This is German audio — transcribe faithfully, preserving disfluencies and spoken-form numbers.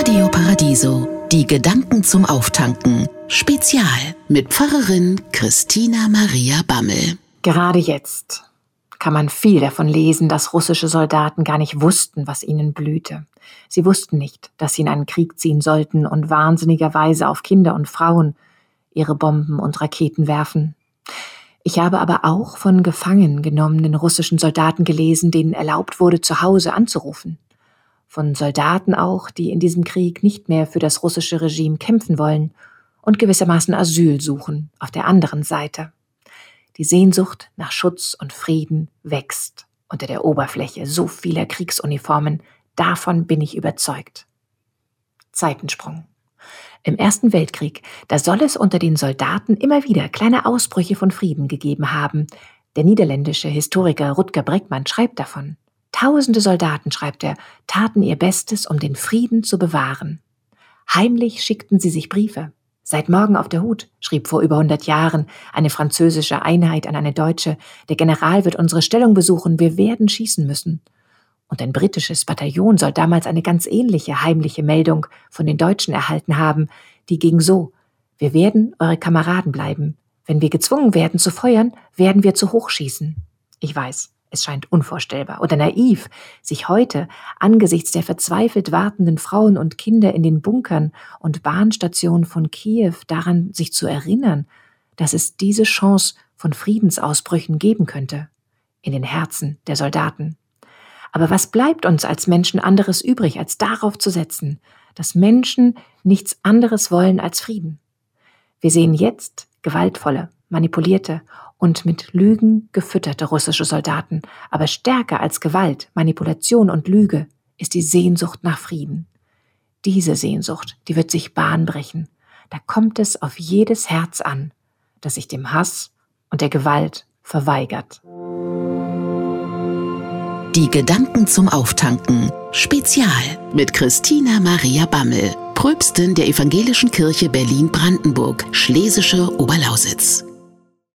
Radio Paradiso, die Gedanken zum Auftanken. Spezial mit Pfarrerin Christina Maria Bammel. Gerade jetzt kann man viel davon lesen, dass russische Soldaten gar nicht wussten, was ihnen blühte. Sie wussten nicht, dass sie in einen Krieg ziehen sollten und wahnsinnigerweise auf Kinder und Frauen ihre Bomben und Raketen werfen. Ich habe aber auch von gefangen genommenen russischen Soldaten gelesen, denen erlaubt wurde, zu Hause anzurufen. Von Soldaten auch, die in diesem Krieg nicht mehr für das russische Regime kämpfen wollen und gewissermaßen Asyl suchen auf der anderen Seite. Die Sehnsucht nach Schutz und Frieden wächst unter der Oberfläche so vieler Kriegsuniformen. Davon bin ich überzeugt. Zeitensprung. Im Ersten Weltkrieg, da soll es unter den Soldaten immer wieder kleine Ausbrüche von Frieden gegeben haben. Der niederländische Historiker Rutger Bregman schreibt davon. Tausende Soldaten, schreibt er, taten ihr Bestes, um den Frieden zu bewahren. Heimlich schickten sie sich Briefe. Seid morgen auf der Hut, schrieb vor über hundert Jahren eine französische Einheit an eine deutsche. Der General wird unsere Stellung besuchen, wir werden schießen müssen. Und ein britisches Bataillon soll damals eine ganz ähnliche heimliche Meldung von den Deutschen erhalten haben, die ging so: Wir werden eure Kameraden bleiben. Wenn wir gezwungen werden zu feuern, werden wir zu hoch schießen. Ich weiß, es scheint unvorstellbar oder naiv, sich heute angesichts der verzweifelt wartenden Frauen und Kinder in den Bunkern und Bahnstationen von Kiew daran sich zu erinnern, dass es diese Chance von Friedensausbrüchen geben könnte in den Herzen der Soldaten. Aber was bleibt uns als Menschen anderes übrig, als darauf zu setzen, dass Menschen nichts anderes wollen als Frieden? Wir sehen jetzt gewaltvolle, manipulierte und mit Lügen gefütterte russische Soldaten. Aber stärker als Gewalt, Manipulation und Lüge ist die Sehnsucht nach Frieden. Diese Sehnsucht, die wird sich Bahn brechen. Da kommt es auf jedes Herz an, das sich dem Hass und der Gewalt verweigert. Die Gedanken zum Auftanken. Spezial mit Christina Maria Bammel, Pröpstin der Evangelischen Kirche Berlin-Brandenburg, Schlesische Oberlausitz.